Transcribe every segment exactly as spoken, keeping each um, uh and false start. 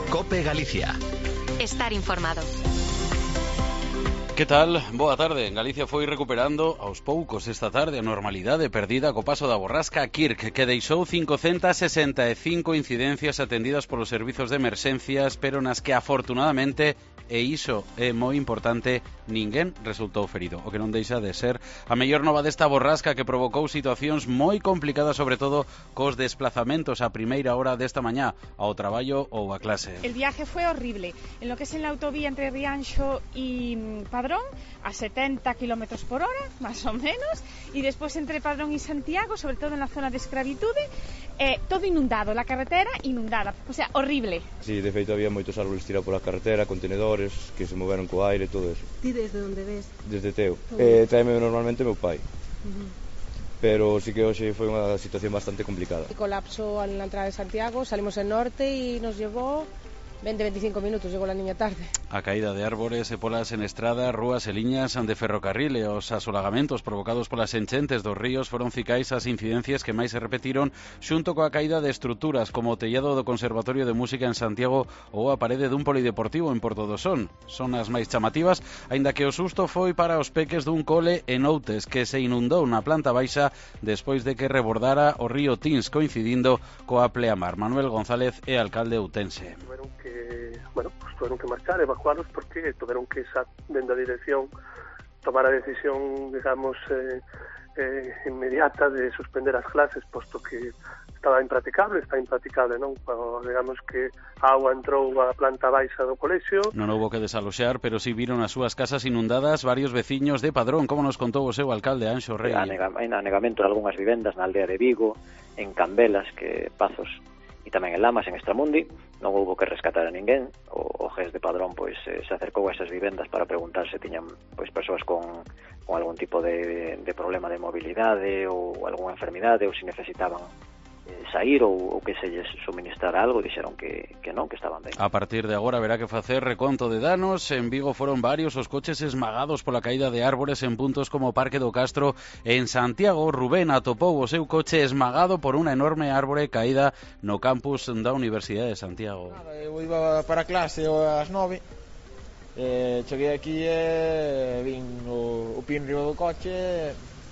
COPE Galicia. Estar informado. Que tal? Boa tarde. Galicia foi recuperando aos poucos esta tarde a normalidade perdida co paso da borrasca Kirk, que deixou cincocentas sesenta e cinco incidencias atendidas polos servizos de emerxencias, pero nas que afortunadamente, e iso é moi importante, ninguén resultou ferido, o que non deixa de ser a mellor nova desta borrasca que provocou situacións moi complicadas, sobre todo cos desplazamentos a primeira hora desta mañá ao traballo ou a clase. El viaje fue horrible. En lo que es en la autovía entre Rianxo y Padrón, a setenta kilómetros por hora, más o menos, y después entre Padrón y Santiago, sobre todo en la zona de escravitude, eh, todo inundado, la carretera inundada, o sea, horrible. Sí, de feito había moitos árboles tirados pola carretera, contenedores que se moveron co aire, todo eso. Ti desde onde ves? Desde Teo. Eh, traeme normalmente meu pai. Uh-huh. Pero sí que hoxe foi unha situación bastante complicada. Colapso en la entrada de Santiago, salimos en norte y nos llevó veinte a veinticinco minutos, llegó la niña tarde. A caída de árbores e polas en estrada, rúas e liñas de ferrocarril e os asolagamentos provocados polas enchentes dos ríos foron cicais as incidencias que máis se repetiron xunto coa caída de estruturas como o tellado do Conservatorio de Música en Santiago ou a parede dun polideportivo en Porto do Son. Son as máis chamativas, aínda que o susto foi para os peques dun cole en Outes que se inundou na planta baixa despois de que rebordara o río Tins, coincidindo coa pleamar. Manuel González é alcalde outense. Que, bueno, pues tuvieron que marchar, evacuarlos porque tuvieron que, dentro de la dirección, tomar la decisión, digamos, eh, eh, inmediata de suspender las clases, puesto que estaba impracticable, está impracticable, non? Cuando, digamos que a agua entrou a planta baixa do colexio. Non houbo que desaloxar, pero si viron as súas casas inundadas varios veciños de Padrón, como nos contou o seu alcalde Anxo Rei. Hai anegamento de algunhas vivendas na aldea de Vigo, en Cambelas, que Pazos, e tamén en Lamas, en Extramundi. Non houbo que rescatar a ninguén. O, o G E S de Padrón pois eh, se acercou a esas vivendas para preguntar se tiñan pois persoas con, con algún tipo de, de problema de mobilidade ou algunha enfermidade, ou se necesitaban eh, sair ou, ou que se lles suministrara algo. Dixeron que, que non, que estaban ben. A partir de agora haberá que facer reconto de danos. En Vigo foron varios os coches esmagados pola caída de árbores en puntos como Parque do Castro. En Santiago, Rubén atopou o seu coche esmagado por unha enorme árbore caída no campus da Universidade de Santiago. Nada, eu iba para a clase ás nove, eh, cheguei aquí e vin o, o pinrio do coche.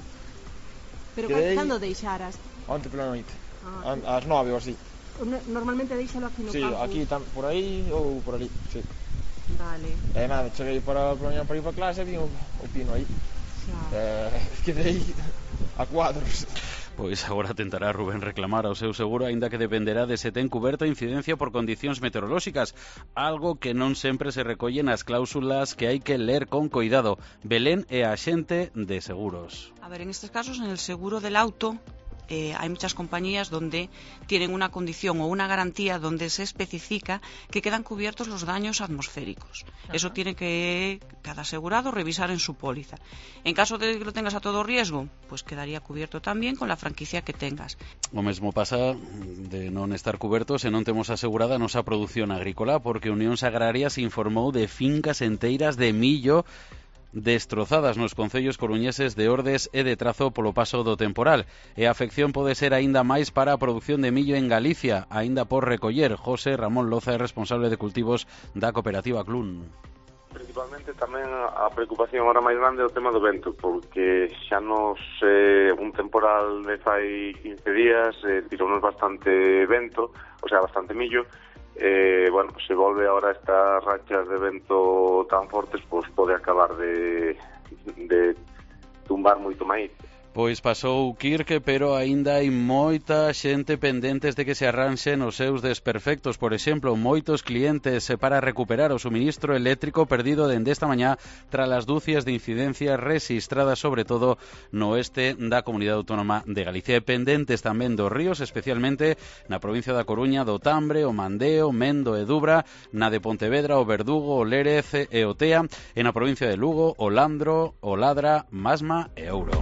Pero quedei... cando deixaras? Onte pola noite, ah, ás nove ou así. Normalmente deixalo aquí no sí, campus? Sí, aquí, tam, por aí ou por ali, sí. Vale. E nada, cheguei para, para, para ir para a clase e vi o, o pino aí. Eh, quedei a cuadros. Pois agora tentará Rubén reclamar ao seu seguro, aínda que dependerá de se ten cuberta a incidencia por condicións meteorolóxicas, algo que non sempre se recolle nas cláusulas que hai que ler con cuidado. Belén é axente de seguros. A ver, en estes casos, en el seguro del auto, Eh, hay muchas compañías donde tienen una condición o una garantía donde se especifica que quedan cubiertos los daños atmosféricos. Ajá. Eso tiene que cada asegurado revisar en su póliza. En caso de que lo tengas a todo riesgo, pues quedaría cubierto también con la franquicia que tengas. O mesmo pasa de non estar cubertos e non temos asegurada a nosa produción agrícola, porque Unións Agrarias informou de fincas enteiras de millo destrozadas nos concellos coruñeses de Ordes e de Trazo polo paso do temporal. E a afección pode ser aínda máis para a produción de millo en Galicia, aínda por recoller. José Ramón Loza é responsable de cultivos da cooperativa Clun. Principalmente tamén a preocupación ahora máis grande é o tema do vento, porque xa nos eh, un temporal de fai quince días eh, tirounos bastante vento, o sea, bastante millo. Eh, bueno, se volve ahora estas rachas de vento tan fortes, pois pode acabar de, de tumbar moito máis. Pois pasou Kirk, pero aínda hai moita xente pendentes de que se arranxen os seus desperfectos. Por exemplo, moitos clientes para recuperar o suministro eléctrico perdido dende esta mañá tras as dúcias de incidencias rexistradas sobre todo no oeste da Comunidade Autónoma de Galicia. E pendentes tamén dos ríos, especialmente na provincia da Coruña, do Tambre, o Mandeo, Mendo e Dubra, na de Pontevedra, o Verdugo, o Lérez e o Tea, e na provincia de Lugo, o Landro, o Ladra, Masma e Ouro.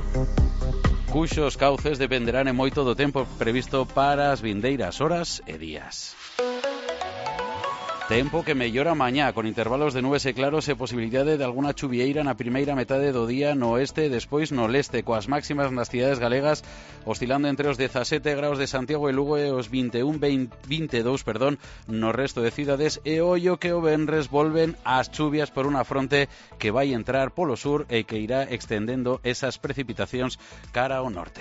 Cuxos cauces dependerán en moito do tempo previsto para as vindeiras horas e días. Tempo que mellora mañá, con intervalos de nubes e claros e posibilidade de alguna chuvieira na primeira metade do día no oeste e despois no leste, coas máximas nas cidades galegas oscilando entre os dezasete graus de Santiago e Lugo e os vinte e un, veinte e dous, perdón, no resto de cidades, e ollo que o venres volven as chuvias por unha fronte que vai entrar polo sur e que irá extendendo esas precipitacións cara ao norte.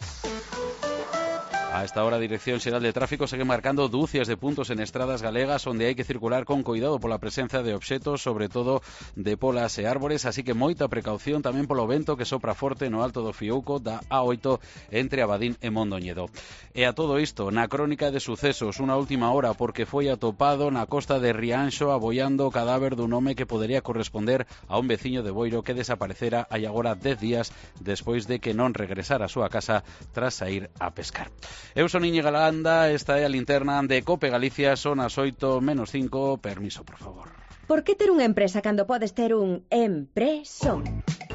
A esta hora, a Dirección Xeral de Tráfico segue marcando dúcias de puntos en estradas galegas onde hai que circular con cuidado pola presenza de obxetos, sobre todo de polas e árbores, así que moita precaución tamén polo vento que sopra forte no alto do Fiouco da A oito entre Abadín e Mondoñedo. E a todo isto, na crónica de sucesos, unha última hora porque foi atopado na costa de Rianxo aboiando o cadáver dun home que podería corresponder a un veciño de Boiro que desaparecera hai agora dez días despois de que non regresara á súa casa tras sair a pescar. Eu son Íñigo Galanda, esta é a linterna de Cope Galicia, son as oito menos cinco, permiso, por favor. Por que ter unha empresa cando podes ter un empresón?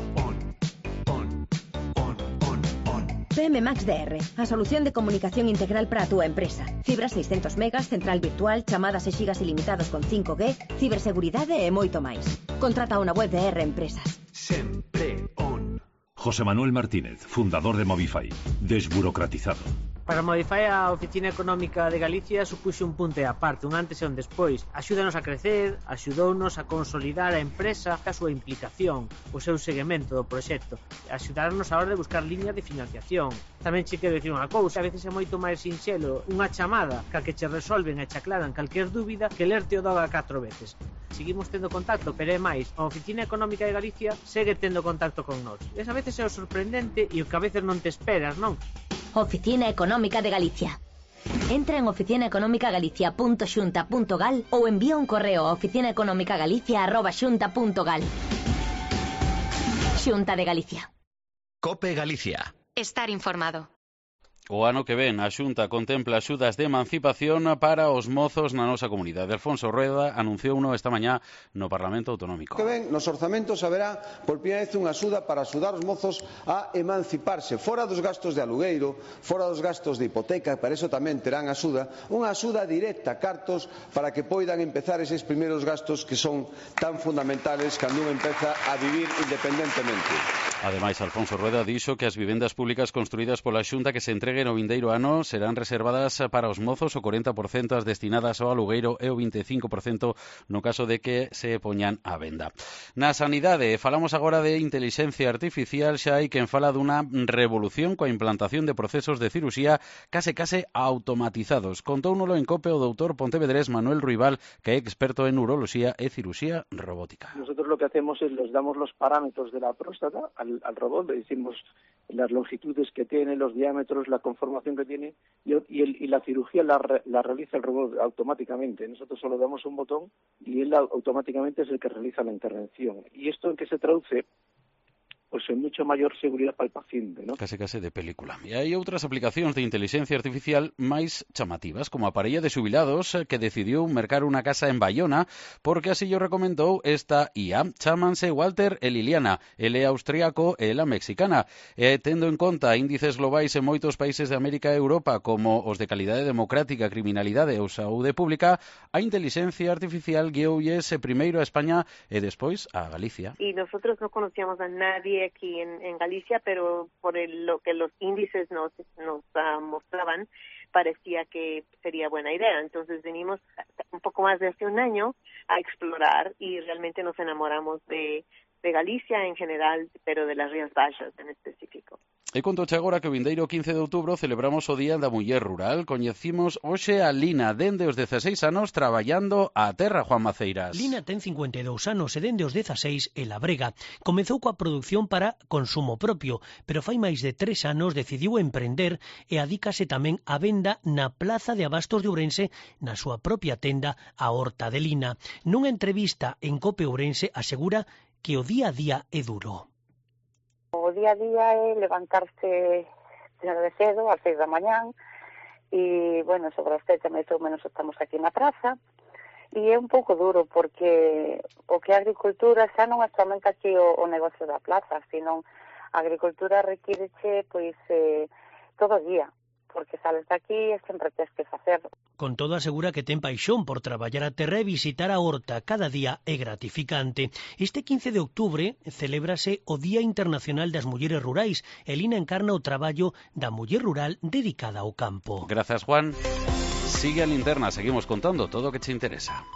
P M Max D R, a solución de comunicación integral para a túa empresa. Fibra seiscentos megas, central virtual, chamadas e xigas ilimitados con cinco G, ciberseguridade e moito máis. Contrata unha web de R Empresas. Sempre on. José Manuel Martínez, fundador de Movify. Desburocratizado. Para Movify, a Oficina Económica de Galicia supuxe un punto e aparte, un antes e un despois. Axúdanos a crecer, axudounos a consolidar a empresa, a súa implicación, o seu seguimento do proxecto, axudarnos a hora de buscar liña de financiación. Tamén che quero dicir unha cousa, a veces é moito máis sinxelo unha chamada ca que che resolven e che aclaran calquer dúbida que lerte o doga catro veces. Seguimos tendo contacto, pero é máis, a Oficina Económica de Galicia segue tendo contacto con nós. E a veces é o sorprendente e o que a veces non te esperas, non? Oficina Económica de Galicia. Entra en oficina económica galicia punto xunta punto gal ou envía un correo a oficina económica galicia arroba xunta punto gal. Xunta de Galicia. Cope Galicia. Estar informado. O ano que ven, a Xunta contempla axudas de emancipación para os mozos na nosa comunidade. Alfonso Rueda anunciou uno esta mañá no Parlamento Autonómico. O que ven, nos orzamentos haberá por primeira vez unha axuda para axudar os mozos a emanciparse, fora dos gastos de alugueiro, fora dos gastos de hipoteca, para iso tamén terán axuda, unha axuda directa, cartos, para que poidan empezar eses primeiros gastos que son tan fundamentales cando un empeza a vivir independentemente. Ademais, Alfonso Rueda dixo que as vivendas públicas construídas pola Xunta que se entreguen o vindeiro ano serán reservadas para os mozos, o corenta por cento as destinadas ao alugueiro e o vinte e cinco por cento no caso de que se poñan á venda. Na sanidade, falamos agora de intelixencia artificial, xa hai quen fala dunha revolución coa implantación de procesos de ciruxía case case automatizados. Contóunolo en Cope o doutor pontevedrés Manuel Ruibal, que é experto en uroloxía e ciruxía robótica. Nosotros lo que hacemos es les damos los parámetros de la próstata al, al robot, le decimos las longitudes que tiene, los diámetros, la conformación que tiene, y, y, el, y la cirugía la, la realiza el robot automáticamente. Nosotros solo damos un botón y él automáticamente es el que realiza la intervención. ¿Y esto en qué se traduce? Pues en mucho mayor seguridade para o paciente, ¿no? Case case de película. E hai outras aplicacións de inteligencia artificial máis chamativas, como a parella de xubilados que decidiu mercar unha casa en Bayona porque así yo recomendou esta I A. Chámanse Walter e Liliana. Ele é austríaco e ela mexicana. E tendo en conta índices globais en moitos países de América e Europa como os de calidade democrática, criminalidade ou saúde pública, a inteligencia artificial guioulles primeiro a España e despois a Galicia. Y nosotros no conocíamos a nadie aquí en, en Galicia, pero por el, lo que los índices nos, nos uh, mostraban, parecía que sería buena idea. Entonces venimos un poco más de hace un año a explorar y realmente nos enamoramos de, de Galicia en general, pero de las Rías Baixas en específico. E contoche agora que o vindeiro quince de outubro celebramos o Día da Muller Rural. Coñecimos hoxe a Lina, dende os dezaseis anos, traballando a terra, Juan Maceiras. Lina ten cincuenta e dous anos e dende os dezaseis e labrega. Comezou coa produción para consumo propio, pero fai máis de tres anos decidiu emprender e adícase tamén á venda na Plaza de Abastos de Ourense na súa propia tenda, a Horta de Lina. Nunha entrevista en Cope Ourense asegura que o día a día é duro. O día a día é levantarse de cedo, ás seis da mañán, e, bueno, sobre as sete máis ou menos estamos aquí na praza, e é un pouco duro, porque o que a agricultura xa non é somente aquí o, o negocio da plaza, sino a agricultura requireche, pois, eh, todo o día, porque sales de aquí e sempre tens que facer. Con todo asegura que ten paixón por traballar a terra e visitar a horta. Cada día é gratificante. Este quince de outubro celébrase o Día Internacional das Mulleres Rurais e Lina encarna o traballo da muller rural dedicada ao campo. Gracias, Juan. Sigue a Linterna, seguimos contando todo o que te interesa.